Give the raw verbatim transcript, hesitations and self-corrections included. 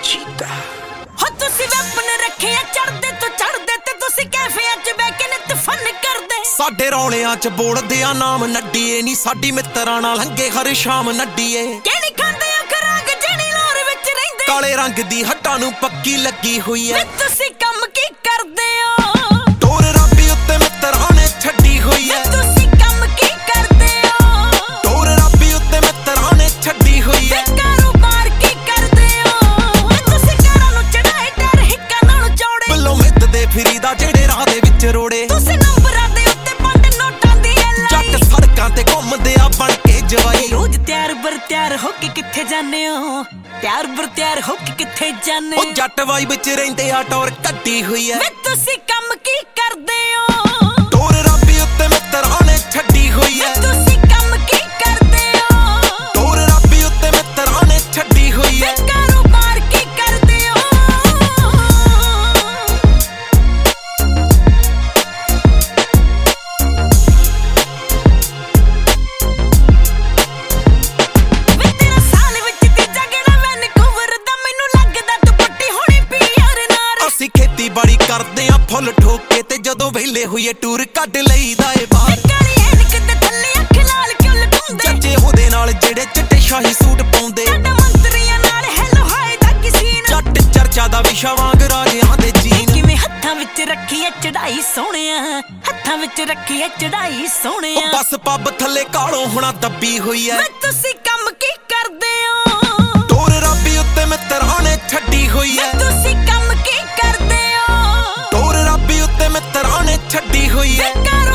ਚੀਤਾ ਹੋ ਤੁਸੀਂ ਵੈਪਨ ਰੱਖਿਆ ਚੜਦੇ ਤੋਂ ਚੜਦੇ ਤੇ ਤੁਸੀਂ ਕੈਫਿਆਂ 'ਚ ਬਹਿ ਕੇ ਨਿਤ ਫਨ ਕਰਦੇ। ਸਾਡੇ ਰੌਲਿਆਂ 'ਚ ਬੋਲਦੇ ਆ ਨਾਮ ਨੱਡੀਏ ਨੀ ਸਾਡੀ ਮਿੱਤਰਾਂ ਨਾਲ ਹੰਗੇ ਹਰ ਸ਼ਾਮ ਨੱਡੀਏ। ਕਿਹੜੀ ਖਾਂਦੇ ਆ ਖਰਾਕ ਜਿਹੜੀ ਲੋਰ ਵਿੱਚ ਰਹਿੰਦੇ ਕਾਲੇ ਰੰਗ ਦੀ ਹੱਟਾਂ ਨੂੰ ਪੱਕੀ ਲੱਗੀ ਹੋਈ ਐ। ਤੁਸੀਂ ਕੰਮ ਕੀ ਕਰਦੇ ਹੋ ਟੋਰ ਰੱਬੀ ਉੱਤੇ ਮਿੱਤਰਾਂ ਨੇ ਛੱਡੀ ਹੋਈ ਐ। ਤੁਸੀਂ ਕੰਮ ਕੀ ਕਰਦੇ ਹੋ ਟੋਰ ਰੱਬੀ ਉੱਤੇ ਮਿੱਤਰਾਂ ਨੇ ਛੱਡੀ ਹੋਈ ਐ। ਕਾਰੋਬਾਰ ਕੀ ਕਰਦੇ ਹੋ ਤੁਸੀਂ ਕਾਰਾਂ ਨੂੰ ਚੜਾਏ ਟਾਇਰ ਹਿੱਕਾਂ ਨਾਲ ਚੌੜੇ ਬੱਲੋਂ ਮਿੱਤਦੇ ਫਿਰੀਦਾ ਜਿਹੜੇ ਰਾਹ ਦੇ ਵਿੱਚ ਰੋੜੇ। ਤੁਸੀਂ ਨੰਬਰਾਂ ਦੇ ਉੱਤੇ ਪੰਡ ਨੋਟਾਂ ਦੀ ਲਾਈ ਜੱਟ ਸੜਕਾਂ ਤੇ ਘੁੰਮਦੇ ਆ ਬਣ ਕੇ ਜਵਾਈ। ਰੋਜ਼ ਤਿਆਰ ਬਰ ਤਿਆਰ ਹੋ ਕੇ ਕਿੱਥੇ ਜਾਂਦੇ ਹੋ ਤਿਆਰ ਬਰ ਤਿਆਰ ਹੋ ਕੇ ਕਿੱਥੇ ਜਾਂਦੇ ਉਹ ਜੱਟ ਵਾਈ ਵਿੱਚ ਰਹਿੰਦੇ ਆ ਟੌਰ ਕੱਢੀ ਹੋਈ ਐ। ਵੇ ਤੁਸੀਂ ਕੰਮ ਕੀ ਕਰਦੇ ਹੋ ਟੋਰ ਰੱਬੀ ਉੱਤੇ ਮਿੱਤਰਾਂ ਨੇ ਛੱਡੀ ਹੋਈ ਐ। ਤੁਸੀਂ ਕੰਮ ਕੀ ਕਰਦੇ ਹੋ ਟੋਰ ਰੱਬੀ ਉੱਤੇ ਮਿੱਤਰਾਂ ਨੇ ਛੱਡੀ ਹੋਈ ਐ। ਕਾਰੋਬਾਰ ਕੀ ਕਰਦੇ ਹੋ ਵੇ ਤੇਰਾ ਸਾਲ ਵਿੱਚ ਤੀਜਾ ਗੇੜਾ ਵੈਨਕੂਵਰ ਦਾ ਮੈਨੂੰ ਲੱਗਦਾ ਤੂੰ ਪੱਟੀ ਹੋਣੀ ਪੀਆਰ ਨਾਲ। ਅਸੀਂ ਖੇਤੀਬਾੜੀ ਕਰਦੇ ਆ ਫੁੱਲ ਠੋਕ ਕੇ ਤੇ ਜਦੋਂ ਵਿਹਲੇ ਹੋਈਏ ਟੂਰ ਕੱਢ ਲਈਦਾ ਏ ਬਾਹਰ। ਕਾਲੀ ਐਨਕ ਦੇ ਥੱਲੇ ਅੱਖ ਲਾਲ ਕਿਉਂ ਲਗਾਉਂਦੇ ਚਾਚੇ ਉਹਦੇ ਨਾਲ ਜਿਹੜੇ ਚਿੱਟੇ ਸ਼ਾਹੀ ਸੂਟ ਪਾਉਂਦੇ। ਸਾਡਾ ਮੰਤਰੀਆਂ ਨਾਲ ਹੈਲੋ ਹਾਏ ਦਾ ਕਿਸੀ ਨਾ ਜੱਟ ਚਰਚਾ ਦਾ ਵਿਸ਼ਾ ਵਾਂਗ ਰਾਜਿਆਂ ਦੇ ਜੀਨ। ਕਿਵੇਂ ਹੱਥਾਂ ਵਿੱਚ ਰੱਖੀ ਐ ਚੜਾਈ ਸੋਹਣਿਆ ਹੱਥਾਂ ਵਿੱਚ ਰੱਖੀ ਐ ਚੜਾਈ ਸੋਹਣਿਆ। ਉਹ ਬਸ ਪੱਬ ਥੱਲੇ ਕਾਲੋਂ ਹੁਣਾ ਦੱਬੀ ਹੋਈ ਐ। ਵੇ ਤੁਸੀਂ ਕੰਮ ਕੀ ਕਰਦੇ ਹੋ ਟੋਰ ਰੱਬੀ ਉੱਤੇ ਮਿੱਤਰਾਂ ਨੇ ਛੱਡੀ ਹੋਈ ਵੇ ਐ। ਤੁਸੀਂ ਕੰਮ ਕੀ ਕਰਦੇ ਹੋ ਟੋਰ ਰੱਬੀ ਉੱਤੇ ਮਿੱਤਰਾਂ ਨੇ ਛੱਡੀ ਹੋਈ ਐ। ਵੇ